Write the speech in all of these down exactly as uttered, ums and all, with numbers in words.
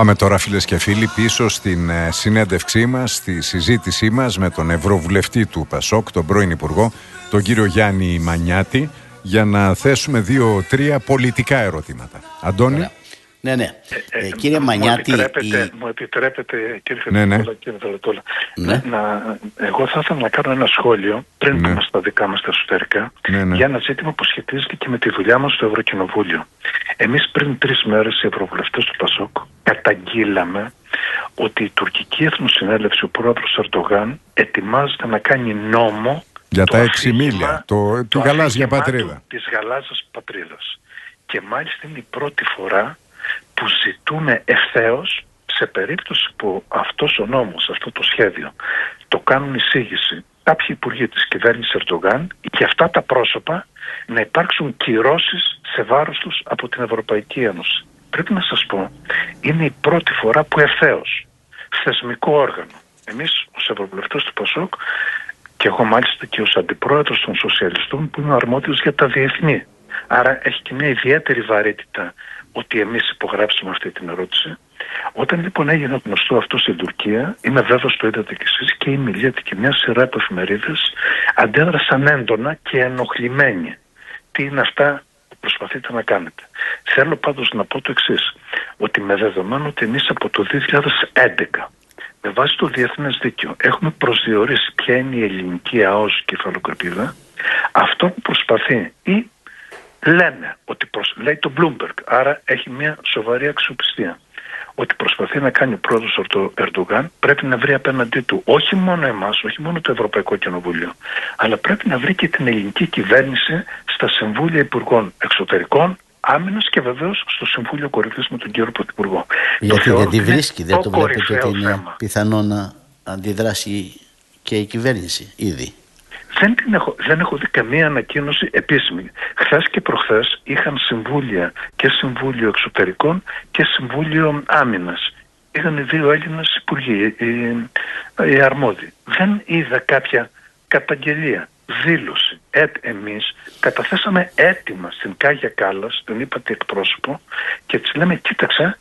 Πάμε τώρα, φίλες και φίλοι, πίσω στην συνέντευξή μας, στη συζήτησή μας με τον Ευρωβουλευτή του ΠΑΣΟΚ, τον πρώην Υπουργό, τον κύριο Γιάννη Μανιάτη, για να θέσουμε δύο-τρία πολιτικά ερωτήματα. Αντώνη. Ωραία. Ναι, ναι. Ε, ε, κύριε μου Μανιάτη... Επιτρέπετε, η... Μου επιτρέπετε, κύριε ναι, ναι. κύριε Δελατόλα, ναι. να, εγώ θα ήθελα να κάνω ένα σχόλιο, πριν ναι. πούμε στα δικά μας τα εσωτερικά, ναι, ναι. για ένα ζήτημα που σχετίζεται και με τη δουλειά μας στο Ευρωκοινοβούλιο. Εμείς πριν τρεις μέρες, οι ευρωβουλευτές του ΠΑΣΟΚ, καταγγείλαμε ότι η τουρκική εθνοσυνέλευση, ο πρόεδρος Ερντογάν, ετοιμάζεται να κάνει νόμο για τα έξι αφήγημα, μίλια, το, τη γαλάζια πατρίδα. Της γαλάζιας πατρίδας. Και μάλιστα είναι η πρώτη φορά που ζητούμε ευθέως, σε περίπτωση που αυτός ο νόμος, αυτό το σχέδιο, το κάνουν εισήγηση κάποιοι υπουργοί της κυβέρνησης Ερντογάν, και αυτά τα πρόσωπα να υπάρξουν κυρώσεις σε βάρος τους από την Ευρωπαϊκή Ένωση. Πρέπει να σας πω, είναι η πρώτη φορά που ευθέως, θεσμικό όργανο, εμείς ως ευρωβουλευτές του ΠΑΣΟΚ, και εγώ μάλιστα και ως αντιπρόεδρος των σοσιαλιστών που είμαι αρμόδιος για τα διεθνή, άρα έχει και μια ιδιαίτερη βαρύτητα ότι εμείς υπογράψουμε αυτή την ερώτηση. Όταν λοιπόν έγινε γνωστό αυτό στην Τουρκία, είμαι βέβαιος το είδατε κι εσείς, και η Μιλέτη και μια σειρά από εφημερίδες αντέδρασαν έντονα και ενοχλημένοι. Τι είναι αυτά που προσπαθείτε να κάνετε? Θέλω πάντως να πω το εξής, ότι με δεδομένο ότι εμείς από το δύο χιλιάδες έντεκα, με βάση το διεθνές δίκαιο, έχουμε προσδιορίσει ποια είναι η ελληνική ΑΟΣ κεφαλοκρηπίδα, αυτό που προσπαθεί ή λένε ότι προσ... λέει το Bloomberg, άρα έχει μια σοβαρή αξιοπιστία, ότι προσπαθεί να κάνει πρόεδρος ο Ερντογάν, πρέπει να βρει απέναντί του όχι μόνο εμάς, όχι μόνο το Ευρωπαϊκό Κοινοβούλιο, αλλά πρέπει να βρει και την ελληνική κυβέρνηση στα Συμβούλια Υπουργών Εξωτερικών, Άμυνας και βεβαίως στο Συμβούλιο Κορυφής με τον κύριο Πρωθυπουργό. Γιατί δεν τη βρίσκει, δεν το βλέπετε ότι είναι θέμα. πιθανό να αντιδράσει και η κυβέρνηση ήδη? Δεν, την έχω, δεν έχω δει καμία ανακοίνωση επίσημη. Χθες και προχθές είχαν συμβούλια, και Συμβούλιο Εξωτερικών και Συμβούλιο Άμυνας. Είχαν οι δύο Έλληνες υπουργοί, οι, οι αρμόδιοι. Δεν είδα κάποια καταγγελία, δήλωση. Ε, εμείς καταθέσαμε έτοιμα στην Κάγια Κάλλας, τον είπατε εκπρόσωπο, και της λέμε, κοίταξε,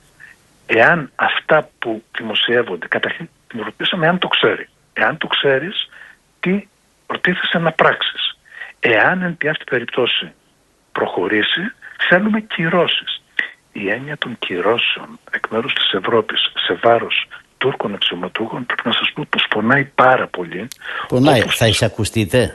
εάν αυτά που δημοσιεύονται, καταρχήν την ρωτήσαμε αν το ξέρει. Εάν το ξέρεις, τι προτίθεσαι να πράξεις. Εάν εν τη αυτή περιπτώσει προχωρήσει, θέλουμε κυρώσεις. Η έννοια των κυρώσεων εκ μέρους της Ευρώπης σε βάρος Τούρκων αξιωματούχων, πρέπει να σας πω πως πονάει πάρα πολύ. Πονάει, όπως... θα εισακουστείτε?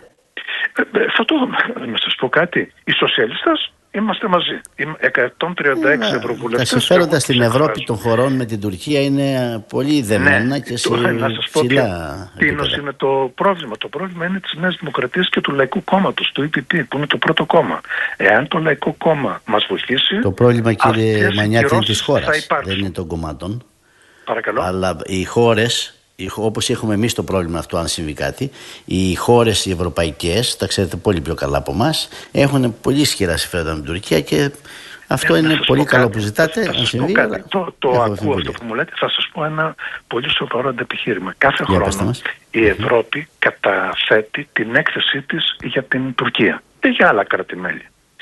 Ε, ε, θα το να σας πω κάτι. Οι σοσιαλιστές είμαστε μαζί. εκατόν τριάντα έξι ε, ευρωβουλευτές. Τα συμφέροντα στην Ευρώπη των χωρών με την Τουρκία είναι πολύ δεμένα, ναι, και σε ψηλά επίπεδα. Είναι το πρόβλημα. Το πρόβλημα είναι της Νέας Δημοκρατίας και του Λαϊκού Κόμματος, του Ι Πι Πι, που είναι το πρώτο κόμμα. Εάν το Λαϊκό Κόμμα μας βοηθήσει... Το πρόβλημα, κύριε Μανιάτη, είναι της χώρας, δεν είναι των κομμάτων. Παρακαλώ. Αλλά οι χώρες, όπως έχουμε εμείς το πρόβλημα αυτό, αν συμβεί κάτι, οι χώρες οι ευρωπαϊκές, τα ξέρετε πολύ πιο καλά από εμάς, έχουν πολύ ισχυρά συμφέροντα με την Τουρκία, και αυτό ε, είναι πολύ καλό κάτι που ζητάτε. Θα, θα συμβεί, αλλά... Το, το ακούω αυτό που μου λέτε. Θα σας πω ένα πολύ σοβαρό αντεπιχείρημα. Κάθε για χρόνο η Ευρώπη mm-hmm. καταθέτει την έκθεσή της για την Τουρκία και για άλλα κράτη-μέλη.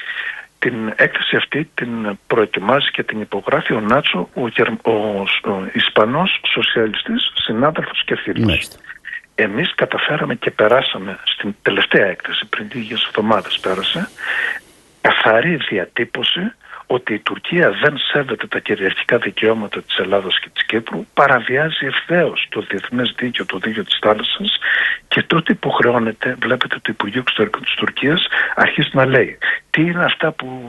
Την έκθεση αυτή την προετοιμάζει και την υπογράφει ο Νάτσο, ο, Γερ... ο... ο Ισπανός σοσιαλιστής συνάδελφος και φίλος. Mm-hmm. Εμείς καταφέραμε και περάσαμε στην τελευταία έκθεση, πριν λίγες εβδομάδες πέρασε, καθαρή διατύπωση ότι η Τουρκία δεν σέβεται τα κυριαρχικά δικαιώματα της Ελλάδας και της Κύπρου, παραβιάζει ευθέως το διεθνές δίκαιο, το δίκαιο της θάλασσας, και τότε υποχρεώνεται, βλέπετε, το Υπουργείο Εξωτερικών της Τουρκίας αρχίζει να λέει τι είναι αυτά που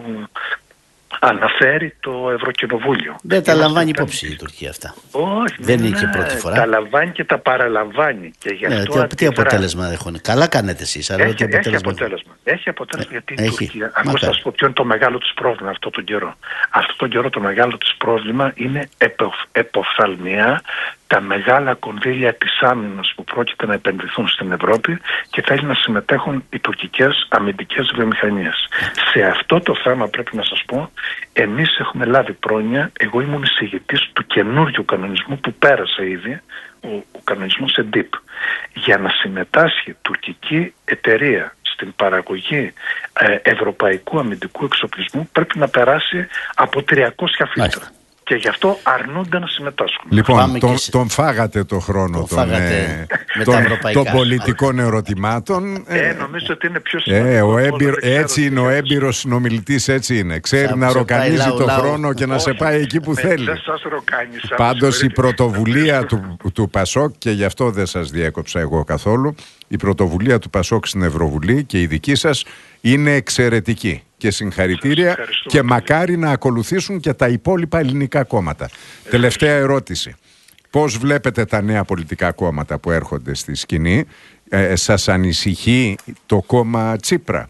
αναφέρει το Ευρωκοινοβούλιο. Δεν τα λαμβάνει υπόψη η Τουρκία αυτά. Όχι, δεν ναι, είναι και πρώτη φορά. Τα λαμβάνει και τα παραλαμβάνει. Και γι' αυτό ναι, τι, τι αποτέλεσμα έχουν? Καλά κάνετε εσείς. Έχει, έχει αποτέλεσμα. Έχει αποτέλεσμα, έχει αποτέλεσμα ε, γιατί η Τουρκία. Αν θα σας πω ποιο είναι το μεγάλο της πρόβλημα αυτόν τον καιρό. Αυτόν τον καιρό το μεγάλο της πρόβλημα είναι εποφθαλμιά τα μεγάλα κονδύλια της άμυνας που πρόκειται να επενδυθούν στην Ευρώπη, και θέλει να συμμετέχουν οι τουρκικές αμυντικές βιομηχανίες. Σε αυτό το θέμα πρέπει να σας πω, εμείς έχουμε λάβει πρόνοια. Εγώ ήμουν εισηγητής του καινούριου κανονισμού που πέρασε ήδη, ο, ο κανονισμός ΕΝΤΙΠ, για να συμμετάσχει τουρκική εταιρεία στην παραγωγή ε, ευρωπαϊκού αμυντικού εξοπλισμού πρέπει να περάσει από τριακόσια φίλτρα. Και γι' αυτό αρνούνται να συμμετάσχουν. Λοιπόν, τον, σε... τον φάγατε το χρόνο τον των, φάγατε ε, των, των πολιτικών ερωτημάτων. Ε, νομίζω ότι είναι πιο σημαντικό. Ε, ο έμπειρο, έτσι είναι ο έμπειρος συνομιλητής, έτσι είναι. Ξέρει Σα, να ροκανίζει το λαού, χρόνο και να Όχι, σε πάει εκεί που με, θέλει. Δεν σας ροκάνει. Πάντως η πρωτοβουλία του, του Πασόκ, και γι' αυτό δεν σας διέκοψα εγώ καθόλου, η πρωτοβουλία του Πασόκ στην Ευρωβουλή και η δική σας είναι εξαιρετική. Και συγχαρητήρια και μακάρι να ακολουθήσουν και τα υπόλοιπα ελληνικά κόμματα. Ε, Τελευταία ερώτηση. Πώς βλέπετε τα νέα πολιτικά κόμματα που έρχονται στη σκηνή? Ε, σας ανησυχεί το κόμμα Τσίπρα?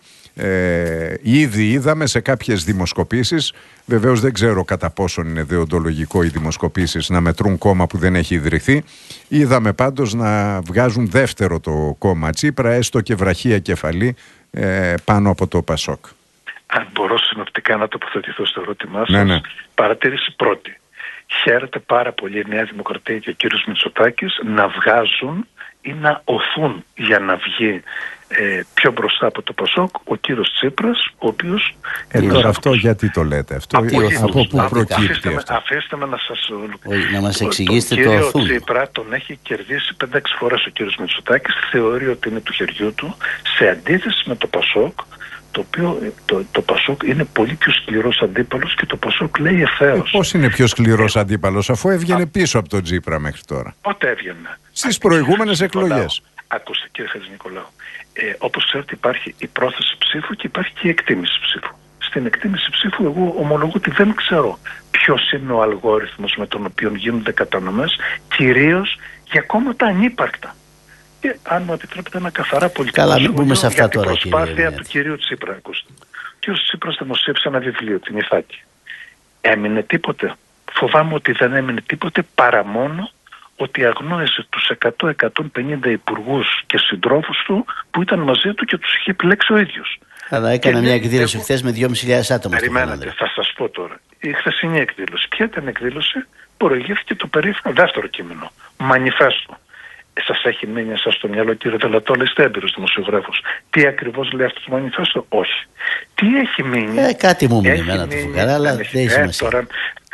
Ε, ήδη είδαμε σε κάποιες δημοσκοπήσεις, βεβαίως δεν ξέρω κατά πόσον είναι δεοντολογικό οι δημοσκοπήσεις να μετρούν κόμμα που δεν έχει ιδρυθεί. Είδαμε πάντως να βγάζουν δεύτερο το κόμμα Τσίπρα, έστω και βραχία κεφαλή ε, πάνω από το Πασόκ. Αν μπορώ συνοπτικά να τοποθετηθώ στο ερώτημά σας, ναι, ναι. Παρατήρηση πρώτη. Χαίρεται πάρα πολύ η Νέα Δημοκρατία και ο κύριος Μητσοτάκης να βγάζουν ή να οθούν για να βγει ε, πιο μπροστά από το Πασόκ ο κύριος Τσίπρας, ο οποίος... Ε, τώρα αυτό γιατί το λέτε αυτό, από, από, από πού προκύπτει αφήστε αυτό? Με, αφήστε με να σας... Όχι, να μας εξηγήσετε το το οθούν. Τον κύριο Τσίπρα τον έχει κερδίσει πέντε έξι φορές ο κύριος Μητσοτάκης, θεωρεί ότι είναι του χεριού του, σε αντίθεση με το Πασόκ, το οποίο το, το Πασόκ είναι πολύ πιο σκληρός αντίπαλος και το Πασόκ λέει ευθέως. Ε, πώς είναι πιο σκληρός αντίπαλος αφού έβγαινε Α... πίσω από τον Τσίπρα μέχρι τώρα? Πότε έβγαινε? Στις προηγούμενες εκλογές. Ακούστε κύριε Χατζηνικολάου, ε, όπως ξέρετε υπάρχει η πρόθεση ψήφου και υπάρχει και η εκτίμηση ψήφου. Στην εκτίμηση ψήφου εγώ ομολογώ ότι δεν ξέρω ποιος είναι ο αλγόριθμος με τον οποίο γίνονται κατανομές, κυρίως για κόμματα ανύπαρκτα. Και αν μου επιτρέπετε ένα καθαρά πολιτικό Καλά, μην πούμε σε αυτά για τώρα, την προσπάθεια του κυρίου Τσίπρα. Ακούστε. Ο κύριος Τσίπρας δημοσίευσε ένα βιβλίο, την Ιθάκη. Έμεινε τίποτε? Φοβάμαι ότι δεν έμεινε τίποτε παρά μόνο ότι αγνόησε τους εκατό με εκατόν πενήντα υπουργούς και συντρόφους του που ήταν μαζί του και τους είχε επιλέξει ο ίδιος. Αλλά έκανε μια εκδήλωση χθες με δυόμισι χιλιάδες άτομα. Περιμένετε, θα σας πω τώρα. Η χθεσινή εκδήλωση. Ποια ήταν η εκδήλωση? Προηγήθηκε το περίφημο δεύτερο κείμενο. Μανιφέστο. Σας έχει μείνει εσάς στο μυαλό, κύριε Δελατόλα, είστε έμπειρος δημοσιογράφος? Τι ακριβώς λέει αυτό το μανιφέστο? Όχι. Τι έχει μείνει? Ε, κάτι μου μείνει εμένα το φουκαρά, αλλά δεν έχει σημασία. Τώρα,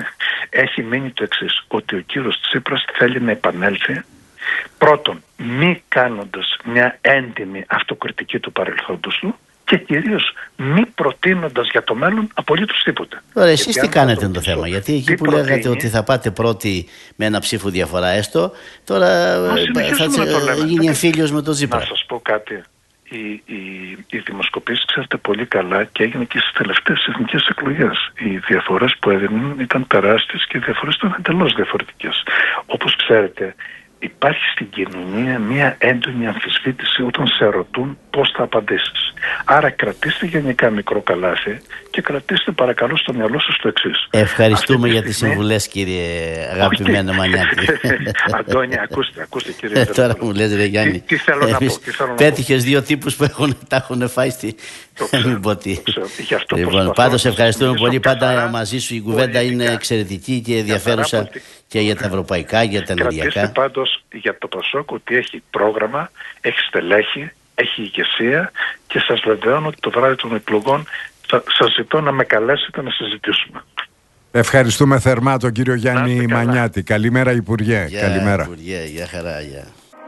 έχει μείνει το εξής, ότι ο κύριος Τσίπρας θέλει να επανέλθει, πρώτον, μη κάνοντας μια έντιμη αυτοκριτική του παρελθόντος του, και κυρίως μη προτείνοντας για το μέλλον απολύτως τίποτε. Τώρα εσείς τι κάνετε το, το θέμα? Γιατί εκεί που προτείνει... λέγατε ότι θα πάτε πρώτοι με ένα ψήφο διαφορά έστω, τώρα θα τσε... γίνει εμφύλιος με τον Τσίπρα. Να σας πω κάτι. Οι, οι, οι δημοσκοπήσεις ξέρετε πολύ καλά και έγινε και στις τελευταίες εθνικές εκλογές. Οι διαφορές που έδιναν ήταν τεράστιες και οι διαφορές ήταν εντελώς διαφορετικές. Όπως ξέρετε, υπάρχει στην κοινωνία μια έντονη αμφισβήτηση όταν σε ρωτούν πώς θα απαντήσεις. Άρα κρατήστε γενικά μικρό καλάθι και κρατήστε παρακαλώ στο μυαλό σας το εξής. Ευχαριστούμε για τις συμβουλές, κύριε αγαπημένο Μανιάτη. Αντώνη, ακούστε, ακούστε κύριε. Τώρα μου λέτε ρε Γιάννη, τι, τι θέλω να πω. Πέτυχες δύο τύπους που έχουν, τα έχουν φάει στη... Μην πω τι. Λοιπόν, πάντως ευχαριστούμε πολύ. Πάντα μαζί σου η κουβέντα είναι εξαιρετική και ενδιαφέρουσα και για τα ευρωπαϊκά, για τα ενεργειακά. Κρατήστε πάντως για το Πασόκ ότι έχει πρόγραμμα, έχει στελέχη, έχει ηγεσία και σας βεβαιώνω ότι το βράδυ των εκλογών θα, σας ζητώ να με καλέσετε να συζητήσουμε. Ευχαριστούμε θερμά τον κύριο Γιάννη Μανιάτη. Καλημέρα Υπουργέ. Γεια, Καλημέρα. Υπουργέ, γεια χαρά, γεια.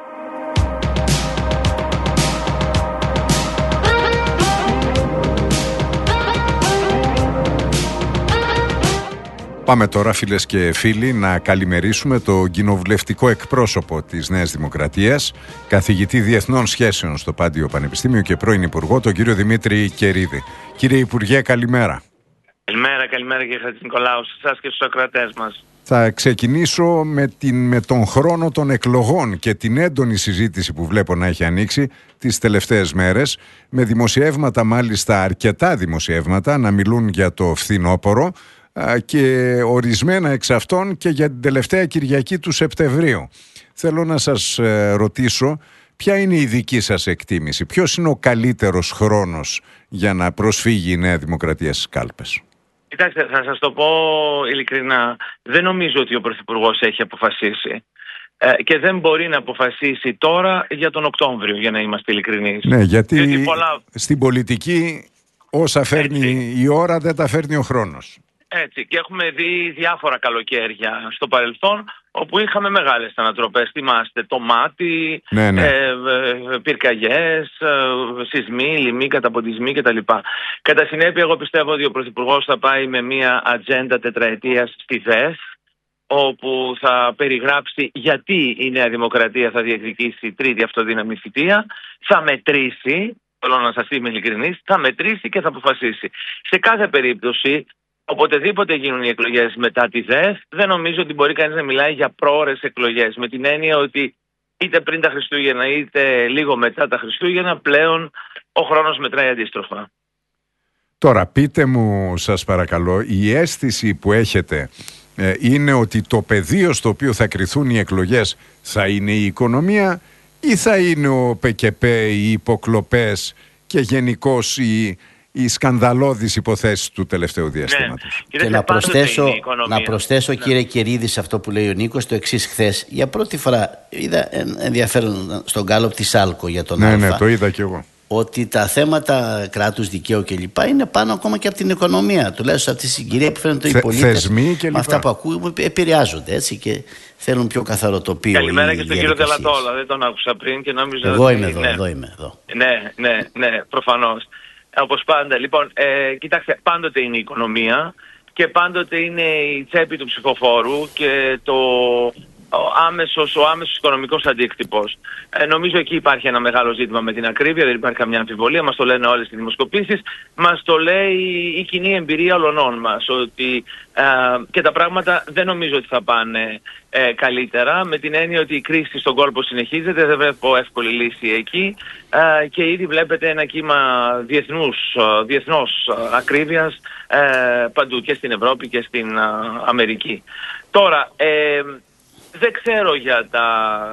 Πάμε τώρα φίλες και φίλοι να καλημερίσουμε το κοινοβουλευτικό εκπρόσωπο της Νέας Δημοκρατίας, καθηγητή Διεθνών Σχέσεων στο Πάντιο Πανεπιστήμιο και πρώην Υπουργό, τον κύριο Δημήτρη Κερίδη. Κύριε Υπουργέ, καλημέρα. Καλημέρα, καλημέρα κύριε Χατζηνικολάου, σε εσάς και στους ακροατές μας. Θα ξεκινήσω με, την, με τον χρόνο των εκλογών και την έντονη συζήτηση που βλέπω να έχει ανοίξει τις τελευταίες μέρες, με δημοσιεύματα, μάλιστα αρκετά δημοσιεύματα, να μιλούν για το φθινόπωρο και ορισμένα εξ αυτών και για την τελευταία Κυριακή του Σεπτεμβρίου. Θέλω να σας ρωτήσω ποια είναι η δική σας εκτίμηση, ποιος είναι ο καλύτερος χρόνος για να προσφύγει η Νέα Δημοκρατία στις κάλπες? Κοιτάξτε, θα σας το πω ειλικρινά, δεν νομίζω ότι ο Πρωθυπουργός έχει αποφασίσει ε, και δεν μπορεί να αποφασίσει τώρα για τον Οκτώβριο, για να είμαστε ειλικρινείς. Ναι, γιατί, γιατί πολλά... στην πολιτική όσα φέρνει Έτσι. η ώρα δεν τα φέρνει ο χρόνος. Έτσι, και έχουμε δει διάφορα καλοκαίρια στο παρελθόν όπου είχαμε μεγάλες ανατροπές. Θυμάστε, τομάτι, ναι, ναι. ε, ε, πυρκαγιές, ε, σεισμοί, λοιμοί, καταποντισμοί κτλ. Κατά συνέπεια, εγώ πιστεύω ότι ο Πρωθυπουργός θα πάει με μια ατζέντα τετραετίας στη ΔΕΘ, όπου θα περιγράψει γιατί η Νέα Δημοκρατία θα διεκδικήσει τρίτη αυτοδύναμη θητεία, θα μετρήσει, θέλω να σας είμαι ειλικρινής, θα μετρήσει και θα αποφασίσει. Σε κάθε περίπτωση, οποτεδήποτε γίνουν οι εκλογές μετά τη ΔΕΘ, δεν νομίζω ότι μπορεί κανείς να μιλάει για πρόωρες εκλογές, με την έννοια ότι είτε πριν τα Χριστούγεννα είτε λίγο μετά τα Χριστούγεννα, πλέον ο χρόνος μετράει αντίστροφα. Τώρα πείτε μου, σας παρακαλώ, η αίσθηση που έχετε ε, είναι ότι το πεδίο στο οποίο θα κριθούν οι εκλογές θα είναι η οικονομία ή θα είναι ο ΠΚΠ, οι υποκλοπές και γενικώς οι, οι σκανδαλώδεις υποθέσεις του τελευταίου διαστήματος? Ναι. Και να προσθέσω, να προσθέσω ναι. κύριε Κερίδη, σε αυτό που λέει ο Νίκος, το εξής: χθες για πρώτη φορά είδα ενδιαφέρον στον γκάλοπ της Άλκο για τον ναι, Α. Ναι, το είδα κι εγώ. Ότι τα θέματα κράτους δικαίου κλπ. Είναι πάνω ακόμα και από την οικονομία. Τουλάχιστον αυτή τη συγκυρία που φαίνεται οι πολίτες με αυτά που ακούμε επηρεάζονται, έτσι, και θέλουν πιο καθαρό τοπίο. Καλημέρα και στον κύριο Τελατόλα. Δεν τον άκουσα πριν και νόμιζα. Εγώ ότι... είμαι εδώ, ναι. εδώ είμαι εδώ. Ναι, ναι, ναι, προφανώς. Όπως πάντα. Λοιπόν, ε, κοιτάξτε, πάντοτε είναι η οικονομία και πάντοτε είναι η τσέπη του ψηφοφόρου και το. Ο άμεσος, ο άμεσος οικονομικός αντίκτυπος. Ε, νομίζω εκεί υπάρχει ένα μεγάλο ζήτημα με την ακρίβεια, δεν υπάρχει καμιά αμφιβολία, μας το λένε όλες οι δημοσκοπήσεις, μας το λέει η κοινή εμπειρία ολονών μας, ότι ε, και τα πράγματα δεν νομίζω ότι θα πάνε ε, καλύτερα, με την έννοια ότι η κρίση στον κόλπο συνεχίζεται, δεν βλέπω εύκολη λύση εκεί ε, και ήδη βλέπετε ένα κύμα διεθνούς, διεθνώς ακρίβειας ε, παντού και στην Ευρώπη και στην ε, Αμερική. Τώρα, ε, δεν ξέρω για τα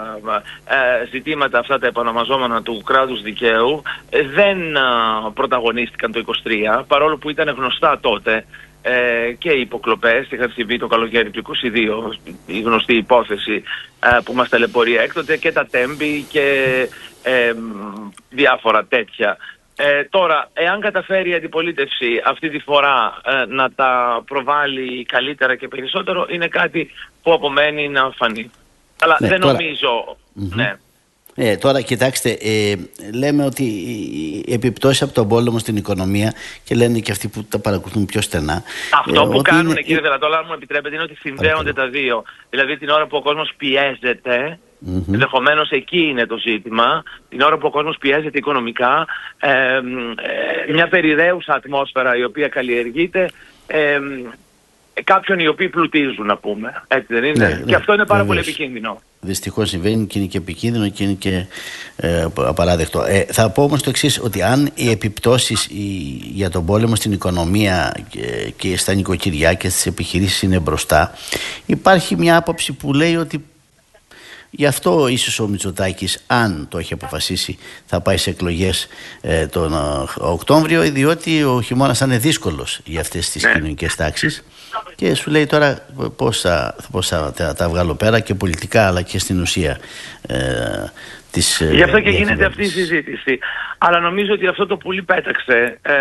ε, ζητήματα αυτά τα επανομαζόμενα του κράτους δικαίου. Ε, δεν ε, πρωταγωνίστηκαν το είκοσι τρία, παρόλο που ήταν γνωστά τότε ε, και οι υποκλοπές. Είχαν συμβεί το καλοκαίρι του είκοσι δύο, η γνωστή υπόθεση ε, που μας ταλαιπωρεί έκτοτε, και τα τέμπη και ε, διάφορα τέτοια. Ε, τώρα, εάν καταφέρει η αντιπολίτευση αυτή τη φορά ε, να τα προβάλλει καλύτερα και περισσότερο, είναι κάτι που απομένει να φανεί. Αλλά ναι, δεν τώρα... νομίζω... Mm-hmm. Ναι. Ε, τώρα κοιτάξτε, ε, λέμε ότι οι επιπτώσεις από τον πόλεμο στην οικονομία, και λένε και αυτοί που τα παρακολουθούν πιο στενά. Αυτό ε, που κάνουν, είναι... κύριε Δελατόλα, αν μου επιτρέπετε, είναι ότι συνδέονται τα δύο. Δηλαδή την ώρα που ο κόσμος πιέζεται, mm-hmm. ενδεχομένως εκεί είναι το ζήτημα, την ώρα που ο κόσμος πιέζεται οικονομικά, ε, ε, μια περιραίουσα ατμόσφαιρα η οποία καλλιεργείται, ε, κάποιων οι οποίοι πλουτίζουν, να πούμε. Έτσι δεν είναι? Ναι, και ναι, αυτό είναι πάρα βεβαίως. Πολύ επικίνδυνο. Δυστυχώς συμβαίνει και είναι και επικίνδυνο και είναι και ε, απαράδεκτο. Ε, θα πω όμως το εξής, ότι αν οι επιπτώσεις οι, για τον πόλεμο στην οικονομία και, και στα νοικοκυριά και στις επιχειρήσεις είναι μπροστά, υπάρχει μια άποψη που λέει ότι γι' αυτό ίσως ο Μητσοτάκης, αν το έχει αποφασίσει, θα πάει σε εκλογές ε, τον ε, Οκτώβριο, διότι ο χειμώνας θα είναι δύσκολος για αυτές τις ναι. κοινωνικές τάξεις, και σου λέει τώρα πώς θα, πώς θα τα, τα βγάλω πέρα και πολιτικά αλλά και στην ουσία ε, της, γι' αυτό και γίνεται αυτή η συζήτηση. Αλλά νομίζω ότι αυτό το πουλί πέταξε. Ε,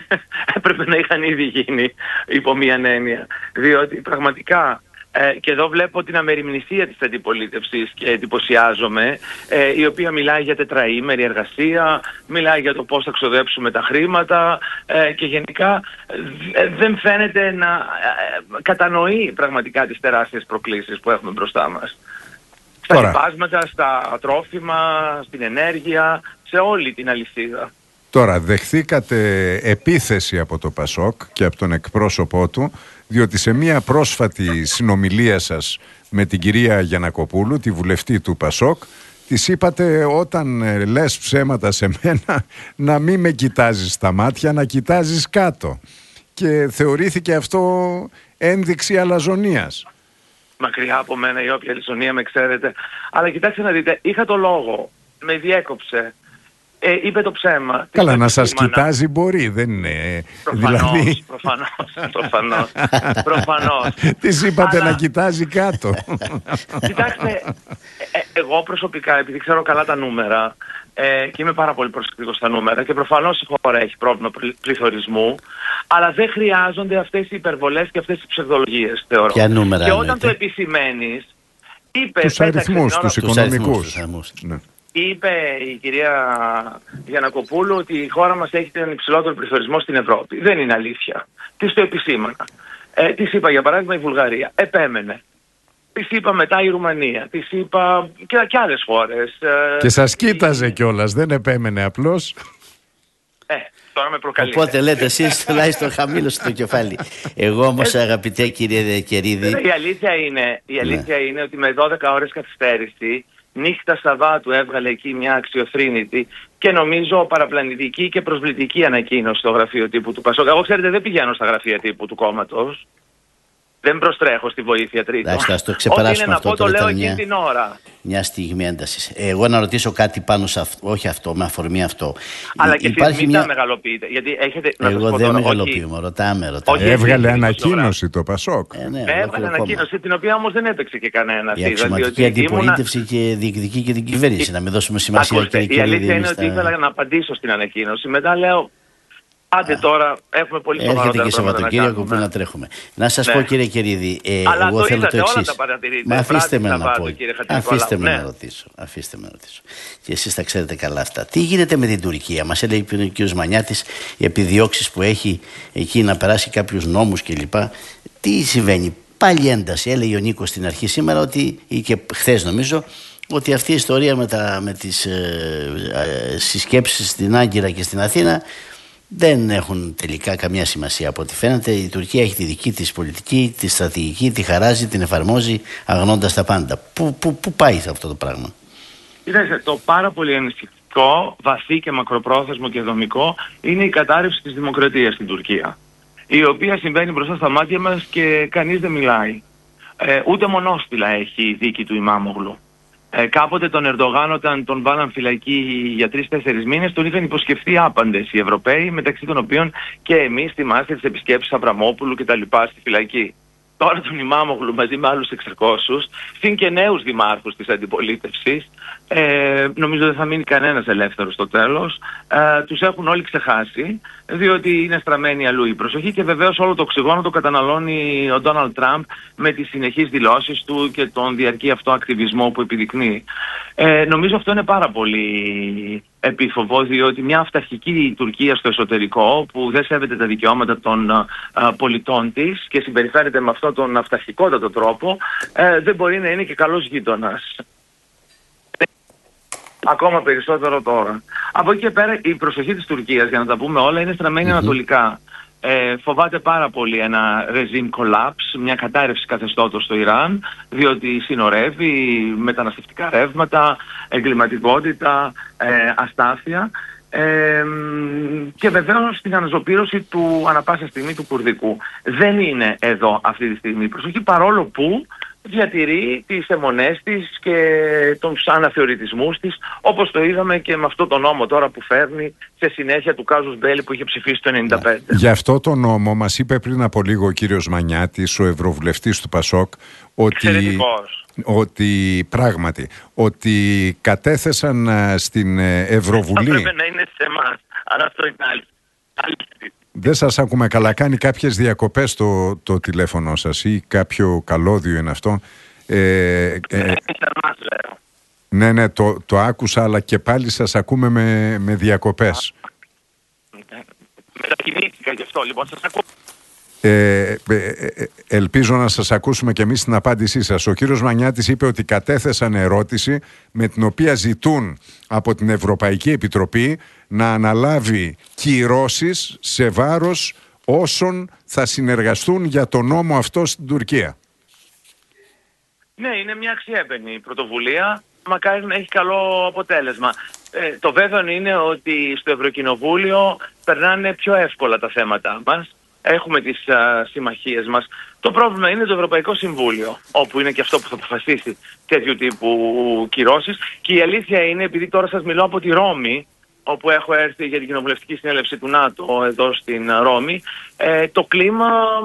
έπρεπε να είχαν ήδη γίνει υπό μία έννοια. Διότι πραγματικά, ε, και εδώ βλέπω την αμεριμνησία της αντιπολίτευσης και εντυπωσιάζομαι, ε, η οποία μιλάει για τετραήμερη εργασία, μιλάει για το πώς θα ξοδέψουμε τα χρήματα ε, και γενικά ε, δεν φαίνεται να ε, κατανοεί πραγματικά τις τεράστιες προκλήσεις που έχουμε μπροστά μας. Στα λοιπάσματα, στα τρόφιμα, στην ενέργεια, σε όλη την αλυσίδα. Τώρα, δεχθήκατε επίθεση από το Πασόκ και από τον εκπρόσωπό του, διότι σε μία πρόσφατη συνομιλία σας με την κυρία Γιαννακοπούλου, τη βουλευτή του Πασόκ, της είπατε, όταν ε, λες ψέματα σε μένα, να μην με κοιτάζεις στα μάτια, να κοιτάζεις κάτω. Και θεωρήθηκε αυτό ένδειξη αλαζονίας. Μακριά από μένα η όποια αλαζονία, με ξέρετε. Αλλά κοιτάξτε να δείτε, είχα το λόγο, με διέκοψε. Ε, είπε το ψέμα. Καλά, να σας κοιτάζει μπορεί, δεν είναι. Προφανώς, δηλαδή... προφανώς, προφανώς, προφανώς. Της είπατε αλλά... να κοιτάζει κάτω. Κοιτάξτε, ε, Εγώ προσωπικά, επειδή ξέρω καλά τα νούμερα ε, και είμαι πάρα πολύ προσεκτικός στα νούμερα και προφανώς η χώρα έχει πρόβλημα πληθωρισμού, αλλά δεν χρειάζονται αυτές οι υπερβολές και αυτές οι ψευδολογίες, θεωρώ. Ποια νούμερα και όταν λέτε? το επισημαίνεις, είπε, τους αριθμούς, τους οικονομικούς. Ναι. Είπε η κυρία Γιαννακοπούλου ότι η χώρα μας έχει τον υψηλότερο πληθωρισμό στην Ευρώπη. Δεν είναι αλήθεια. Της το επισήμανα. Ε, της είπα για παράδειγμα η Βουλγαρία. Επέμενε. Της είπα μετά η Ρουμανία. Της είπα και, και άλλες χώρες. Και σας κοίταζε η... κιόλας. Δεν επέμενε απλώς. Ε, τώρα με προκαλείτε. Οπότε λέτε εσείς τουλάχιστον χαμήλωσε το κεφάλι. Εγώ όμως αγαπητέ κύριε Κερίδη. Η αλήθεια είναι, η αλήθεια ναι. είναι ότι με δώδεκα ώρες καθυστέρηση νύχτα Σαββάτου έβγαλε εκεί μια αξιοθρήνητη και νομίζω παραπλανητική και προσβλητική ανακοίνωση στο γραφείο τύπου του Πασόκ. Εγώ ξέρετε δεν πηγαίνω στα γραφεία τύπου του κόμματος. Δεν προστρέχω στη βοήθεια τρίτο. Εντάξει, ας το ξεπεράσουμε αυτό. Ό,τι είναι να πω το λέω εκείνη την ώρα. Μια στιγμή έντασης. Εγώ να ρωτήσω κάτι πάνω σε αυτό, όχι αυτό, με αφορμή αυτό. Αλλά και εσείς μην μια... τα μεγαλοποιείτε. Γιατί έχετε, Εγώ να σας δεν πω μεγαλοποιούμε, ρωτάμε, ρωτάμε. Έβγαλε ανακοίνωση το Πασόκ. Ε, ναι, Έβγαλε ανακοίνωση την οποία όμως δεν έπαιξε και κανένα. Η αξιωματική αντιπολίτευση ήμουνα... και διεκδικεί και την κυβέρνηση. Να μην δώσουμε σημασία. Ακούστε, η αλήθεια είναι ότι ήθελα να απαντήσω στην ανακοίνωση. Μετά λέω. Άντε τώρα, έχουμε πολύ σοβαρότερα πράγματα. Έρχεται και Σαββατοκύριακο που να τρέχουμε. Να σας ναι. πω κύριε Κερίδη, ε, αλλά εγώ το θέλω είδατε, το εξής. Όλα τα παρατηρείτε. Μα αφήστε με να πω. Αφήστε με ναι. να ρωτήσω. Αφήστε με να ρωτήσω. Και εσείς τα ξέρετε καλά αυτά. Τι γίνεται με την Τουρκία? Μας έλεγε ο κ. Μανιάτης οι επιδιώξεις που έχει εκεί να περάσει κάποιους νόμους κλπ. Τι συμβαίνει? Πάλι ένταση. Έλεγε ο Νίκος στην αρχή σήμερα ότι, ή και χθες νομίζω, ότι αυτή η ιστορία με, τα, με τις ε, ε, συσκέψεις στην Άγκυρα και στην Αθήνα δεν έχουν τελικά καμία σημασία από ό,τι φαίνεται. Η Τουρκία έχει τη δική της πολιτική, τη στρατηγική, τη χαράζει, την εφαρμόζει αγνώντας τα πάντα. Πού, πού, πού πάει αυτό το πράγμα? Κοιτάξτε, το πάρα πολύ ενισχυτικό, βαθύ και μακροπρόθεσμο και δομικό είναι η κατάρρευση της δημοκρατίας στην Τουρκία, η οποία συμβαίνει μπροστά στα μάτια μας και κανείς δεν μιλάει. Ε, ούτε μονόστιλα έχει η δίκη του Ιμάμογλου. Ε, κάποτε τον Ερντογάν, όταν τον βάλαν φυλακή για τρεις-τέσσερις μήνες, τον είχαν υποσχεθεί άπαντες οι Ευρωπαίοι, μεταξύ των οποίων και εμείς θυμάστε τις επισκέψεις Αβραμόπουλου και τα λοιπά στη φυλακή. Τώρα τον Ιμάμογλου μαζί με άλλους εξακόσιους, συν και νέους δημάρχους της αντιπολίτευσης, ε, νομίζω δεν θα μείνει κανένας ελεύθερος στο τέλος, ε, τους έχουν όλοι ξεχάσει, διότι είναι στραμμένη αλλού η προσοχή και βεβαίως όλο το οξυγόνο το καταναλώνει ο Ντόναλντ Τραμπ με τις συνεχείς δηλώσεις του και τον διαρκή αυτό ακτιβισμό που επιδεικνύει. Ε, νομίζω αυτό είναι πάρα πολύ επίφοβο, διότι μια αυταρχική Τουρκία στο εσωτερικό που δεν σέβεται τα δικαιώματα των α, πολιτών της και συμπεριφέρεται με αυτόν τον αυταρχικότατο τρόπο, ε, δεν μπορεί να είναι και καλός γείτονας. Ακόμα περισσότερο τώρα. Από εκεί και πέρα η προσοχή της Τουρκίας, για να τα πούμε όλα, είναι στραμμένη mm-hmm. ανατολικά. Ε, φοβάται πάρα πολύ ένα regime collapse, μια κατάρρευση καθεστώτος στο Ιράν, διότι συνορεύει μεταναστευτικά ρεύματα, εγκληματικότητα, ε, αστάθεια ε, και βεβαίως την αναζωπήρωση του ανα πάσα στιγμή του Κουρδικού. Δεν είναι εδώ αυτή τη στιγμή η προσοχή, παρόλο που διατηρεί τις αιμονές της και τους αναθεωρητισμούς της, όπως το είδαμε και με αυτό το νόμο τώρα που φέρνει σε συνέχεια του Κάζους Μπέλη που είχε ψηφίσει το ενενήντα πέντε. Γι' αυτό το νόμο μας είπε πριν από λίγο ο κύριος Μανιάτης, ο ευρωβουλευτής του Πασόκ, ότι, ότι πράγματι, ότι κατέθεσαν στην Ευρωβουλή... Θα πρέπει να είναι σε εμάς, αλλά αυτό είναι άλλη. Δεν σας ακούμε καλά. Κάνει κάποιες διακοπές το, το τηλέφωνο σας ή κάποιο καλώδιο είναι αυτό. Ε, ε, ε, ναι, ναι, το, το άκουσα, αλλά και πάλι σας ακούμε με, με διακοπές. Μετακινήθηκα γι' αυτό, λοιπόν, σας ακούω. Ε, ε, ε, ελπίζω να σας ακούσουμε και εμείς την απάντησή σας. Ο κύριος Μανιάτης είπε ότι κατέθεσαν ερώτηση με την οποία ζητούν από την Ευρωπαϊκή Επιτροπή να αναλάβει κυρώσεις σε βάρος όσων θα συνεργαστούν για το νόμο αυτό στην Τουρκία. Ναι, είναι μια αξιέπαινη πρωτοβουλία. Μακάρι να έχει καλό αποτέλεσμα. Ε, το βέβαιο είναι ότι στο Ευρωκοινοβούλιο περνάνε πιο εύκολα τα θέματα μας. Έχουμε τις α, συμμαχίες μας. Το πρόβλημα είναι το Ευρωπαϊκό Συμβούλιο, όπου είναι και αυτό που θα αποφασίσει τέτοιου τύπου κυρώσεις. Και η αλήθεια είναι, επειδή τώρα σας μιλώ από τη Ρώμη, όπου έχω έρθει για την κοινοβουλευτική συνέλευση του ΝΑΤΟ εδώ στην Ρώμη, ε, το κλίμα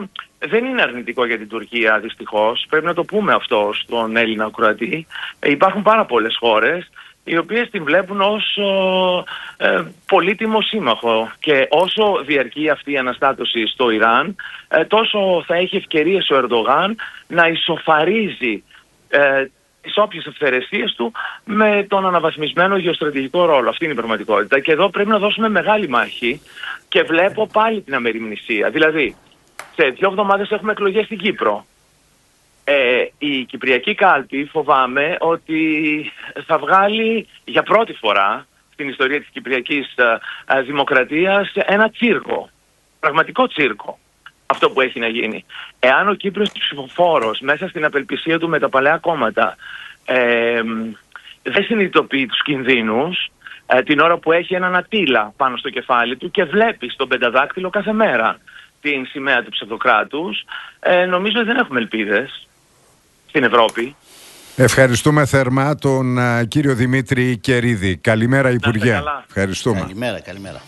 δεν είναι αρνητικό για την Τουρκία, δυστυχώς. Πρέπει να το πούμε αυτό στον Έλληνα Κροατή. Ε, υπάρχουν πάρα πολλές χώρες οι οποίες την βλέπουν ως ε, πολύτιμο σύμμαχο, και όσο διαρκεί αυτή η αναστάτωση στο Ιράν, ε, τόσο θα έχει ευκαιρίες ο Ερντογάν να ισοφαρίζει ε, τις όποιες αυθαιρεσίες του με τον αναβαθμισμένο γεωστρατηγικό ρόλο. Αυτή είναι η πραγματικότητα, και εδώ πρέπει να δώσουμε μεγάλη μάχη, και βλέπω πάλι την αμεριμνησία. Δηλαδή, σε δύο εβδομάδες έχουμε εκλογές στην Κύπρο. Ε, η Κυπριακή κάλπη φοβάμαι ότι θα βγάλει για πρώτη φορά στην ιστορία της Κυπριακής ε, Δημοκρατίας ένα τσίρκο, πραγματικό τσίρκο, αυτό που έχει να γίνει. Εάν ο Κύπριος ψηφοφόρος μέσα στην απελπισία του με τα παλαιά κόμματα ε, δεν συνειδητοποιεί τους κινδύνους, ε, την ώρα που έχει έναν ατύλα πάνω στο κεφάλι του και βλέπει στον πενταδάκτυλο κάθε μέρα την σημαία του ψευδοκράτους, ε, νομίζω ότι δεν έχουμε ελπίδες στην Ευρώπη. Ευχαριστούμε θερμά τον α, κύριο Δημήτρη Κερίδη. Καλημέρα, Υπουργέ. Ευχαριστούμε. Καλημέρα, καλημέρα.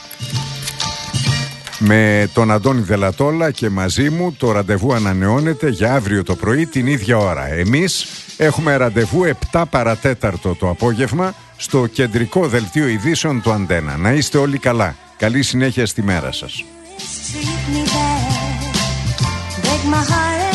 Με τον Αντώνη Δελατόλα και μαζί μου το ραντεβού ανανεώνεται για αύριο το πρωί την ίδια ώρα. Εμείς έχουμε ραντεβού επτά παρατέταρτο το απόγευμα στο κεντρικό δελτίο ειδήσεων του Αντένα. Να είστε όλοι καλά. Καλή συνέχεια στη μέρα σας.